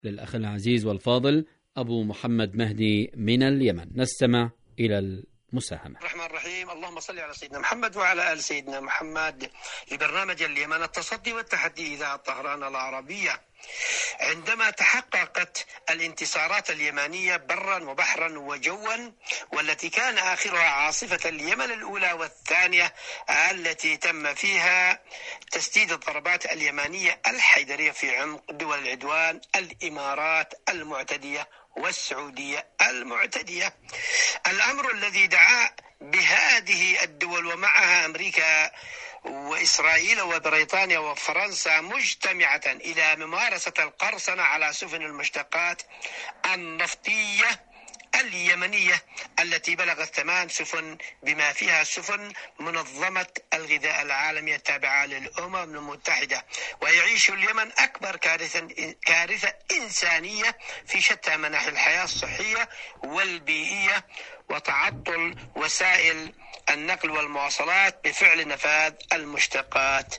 للأخ العزيز والفاضل أبو محمد مهدي من اليمن. نستمع إلى المساهمة. الرحمن الرحيم. اللهم صل على سيدنا محمد وعلى آل سيدنا محمد. لبرنامج اليمن التصدي والتحدي إذاعة طهران العربية. عندما تحققت الانتصارات اليمانية برا وبحرا وجوا، والتي كان آخرها عاصفة اليمن الأولى والثانية التي تم فيها تسديد الضربات اليمانية الحيدرية في عمق دول العدوان الإمارات المعتدية والسعودية المعتدية، الأمر الذي دعا بهذه الدول ومعها أمريكا وإسرائيل وبريطانيا وفرنسا مجتمعة إلى ممارسة القرصنة على سفن المشتقات النفطية اليمنية التي بلغت 8 سفن، بما فيها سفن منظمة الغذاء العالمية التابعة للأمم المتحدة. ويعيش اليمن أكبر كارثة إنسانية في شتى مناحي الحياة الصحية والبيئية، وتعطل وسائل النقل والمواصلات بفعل نفاذ المشتقات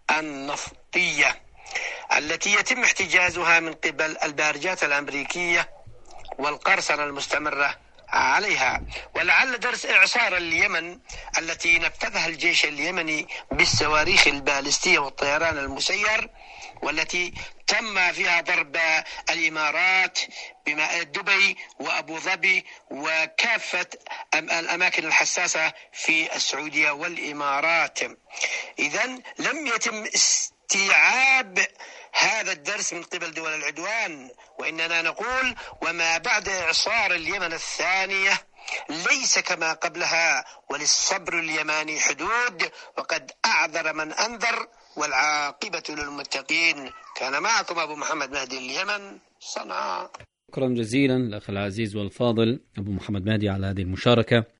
النفطية التي يتم احتجازها من قبل البارجات الأمريكية والقرصنة المستمرة عليها. ولعل درس إعصار اليمن التي نفذها الجيش اليمني بالصواريخ البالستية والطيران المسير، والتي تم فيها ضرب الإمارات دبي وأبو ظبي وكافة الأماكن الحساسة في السعودية والإمارات. إذن لم يتم استيعاب هذا الدرس من قبل دول العدوان، وإننا نقول وما بعد إعصار اليمن الثانية ليس كما قبلها، وللصبر اليماني حدود، وقد أعذر من أنذر والعاقبة للمتقين. كان معكم أبو محمد مهدي اليمن، صنعاء. شكرا جزيلا الأخ العزيز والفاضل أبو محمد مهدي على هذه المشاركة.